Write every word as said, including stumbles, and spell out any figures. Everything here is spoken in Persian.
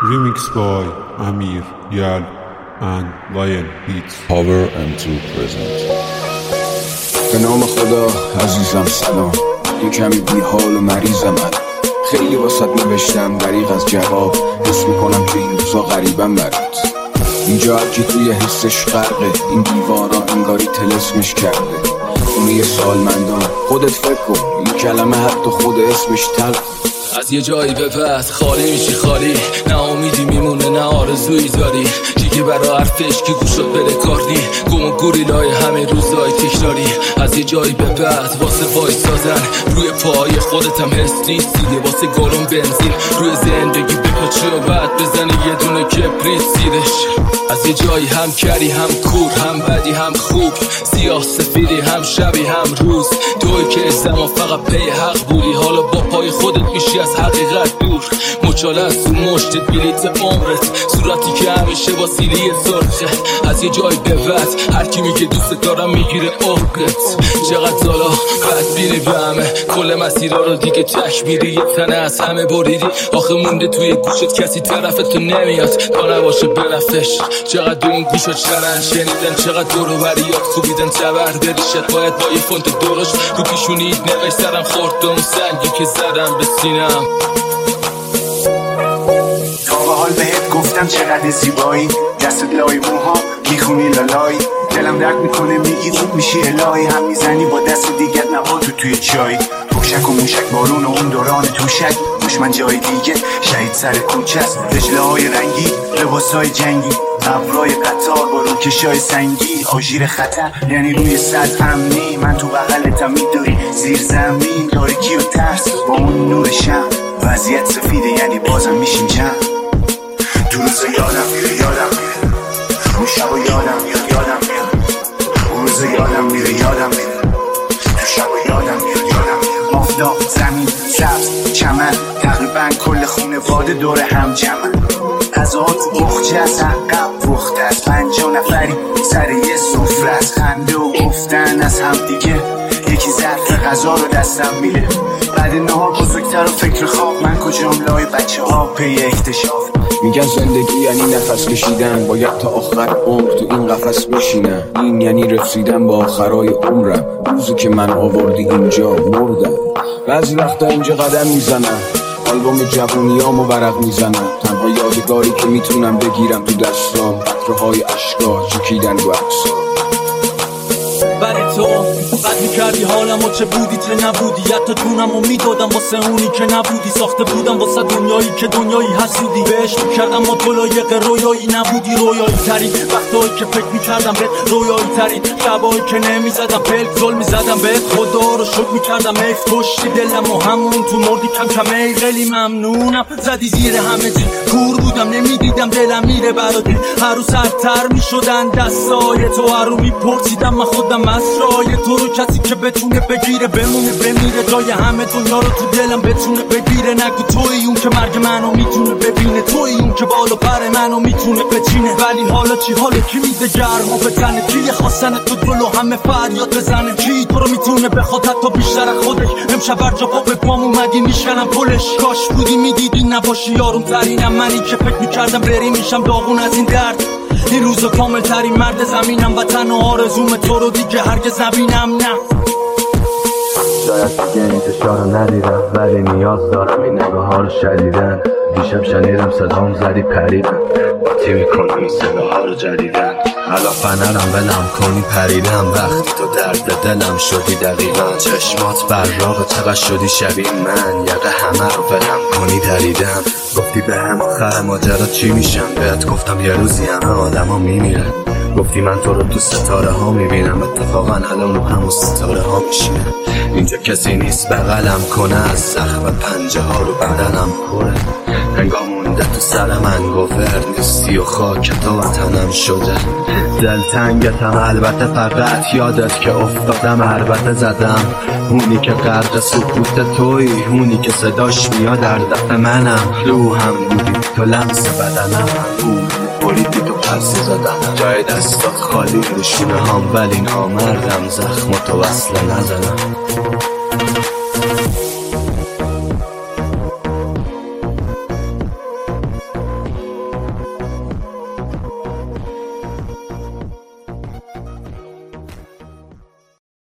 Remix by Amir, Yal and Lion Beats. Power and Two present. به نام خدا عزیزم سلام، یه کمی بی حال و مریضم. خیلی واسط نوشتم دریغ از جواب، حس میکنم که این روزا غریبم برات. اینجا هرکی توی حسش غرقه، این دیوارا انگاری تلسمش کرده. خونه سالمندان خودت فکر کن، این کلمه حتی خود اسمش تلخ. از یه جایی به بعد خالی میشی خالی، نه امیدی میمونه نه آرزویی داری. دیگه برا حرفش که گوشت بره کاردی، گم و گوریلای همه روزای تکراری. از یه جایی به بعد واسه وایسادن روی پای خودت هم حس نیست دیگه، واسه گالون بنزین روی زندگی بپاچی و بعد بزنی یه دونه کبریت زیرش. از یه جایی هم کری هم کور، هم بدی هم خوب، سیاه سفیدی هم شبی هم روز. توی که زمان فقط پی حق بودی، حالا با پای خودت میشی از حقیقت دور. مچاله از تو مشتت بلیت عمرت، صورتی که همیشه با سیلی سرخه. از یه جای به بعد هر کی میگه دوست دارم میگیره عقدت. چقدر زالا بدبینی به همه، کل مسیرها رو دیگه تک میری، یه تنه از همه بریدی. آخه مونده توی گوشت کسی طرفتو نمیاد تا نباشه برفتش. چقدر اون گوشا چرن شنیدن، چقدر دور و بریات خوبیدن تبر دلشت. باید با یه فونت درشت رو پیشونید نوشت سرم خورد اون سنگی که زدم به سینم. تا به حال بهت گفتم چقدر زیبایی، دست لای موها میخونی لالایی. دلم درد میکنه میگی خوب میشی الهی، هم میزنی با دست دیگت نباتو توی چای. پوشک و موشک بارون و اون دوران توشک، دشمن جای دیگه شهید سر کوچه است. رجله های رنگی لباسای جنگی، ابرای قطار با روکشای سنگی. آژیر خطر یعنی روی سطح امنی، من تو بغلتم میدوی زیر زمین. تاریکی و ترس با اون نور شم، وضعیت سفیده یعنی بازم میشیم جمع. دو روز یادم میره یادم میره، اون شب و یادم میاد یادم میاد. اون روز یادم میره یادم میره، تو شب و یادم میاد یادم میاد. آفتاب، زمین، سبز، چمن، تقریبا کل خونواده دور هم جمعن. غذات بخچه از عقب پخته است، پنجاه نفری سر یه سفره از خنده و گفتن از هم دیگه. یکی ظرف غذا رو دستم میده، بعد نهار بزرگتر و فکر خواب. من کجام لای بچه ها پی اکتشاف. میگن زندگی یعنی نفس کشیدن، باید تا آخر عمر تو این قفس بشینم. این یعنی رسیدن با آخرای عمرم، روزی که من آوردی اینجا مردم. بعضی وقتا اینجا قدم میزنم، آلبوم جوونیامو ورق میزنم. تنها یادگاری که میتونم بگیرم تو دستام، قطره‌های اشکا چکیدن رو عکسام. برای تو بد میکردی حالمو، چه بودی چه نبودی. حتی جونمو میدادم واسه اونی که نبودی. ساخته بودم واسه دنیایی که دنیایی حسودی. بهش میکردم ما تو لایق رویایی نبودی. رویایی ترین وقتایی که فکر میکردم بهت، رویایی ترین شبایی که نمیزدم پلک زل میزدم بهت. خدا رو شکر میکردم ایف کشتی دلم و همون تو مردی کم کم. ای خیلی ممنونم زدی زیر همه چی، کور بودم نمیدیدم دلم میره برات. هر روز سرتر میشدن دستای تو، هر رو میپرسیدم من خودم اسرای تو رو. کسی که بتونه بگیره بمونه بمیره، جای همه دنیا رو تو دلم بتونه بگیره. نگو توی اون که مرگ منو میتونه ببینه، توی اون که بالا پر منو میتونه بچینه. ولی حالا چی؟ حالا کی میده گرما به تنه؟ کی خواستن تو دلو همه فریاد بزنه؟ کی تو رو میتونه بخواد حتی بیشتر از خودش؟ امشب برجا پا به پام اومدی میشکنم پلش. کاش بودی میدیدی نباشی یارم ترینم، منی که فکر میکردم بری میشم داغون از این درد. این روز کامل ترین مرد زمینم و تنها آرزوم تو رو دیگه هرگز نبینم. نه شاید دیگه انتشار رو ندیدم، ولی نیاز دارم این نگاه ها رو شدیدن. دیشب شنیدم صدام زدی پریدم، باتی میکنم این صداها رو جدیدن. الان فنرم بلم کنی پریدم، وقتی تو درد دلم شدی دقیقا. چشمات براغ چقدر شدی شبیه من، یقه همه رو بلم کنی دریدم. گفتی به هم آخر ماجرا چی میشم، بهت گفتم یه روزی همه آدم ها میمیرن. گفتی من تو رو تو ستاره ها میبینم، اتفاقا الان رو همون ستاره ها میشینم. اینجا کسی نیست بغلم کنه، از زخم پنجه ها رو بدنم پره. انگاه مونده تو سر من گفر نیستی و خاک تو وطنم شده. دلتنگتم البته، فقط یادت که افتادم البته زدم. اونی که غرق سکوت توی، اونی که صداش میاد در دفع منم. روحم بودی تو لمس بدنم، اون بریدی تو پرسی زدنم. جای دستات خالی روشونه هم ولی نامردم، زخم تو وصله نزنم.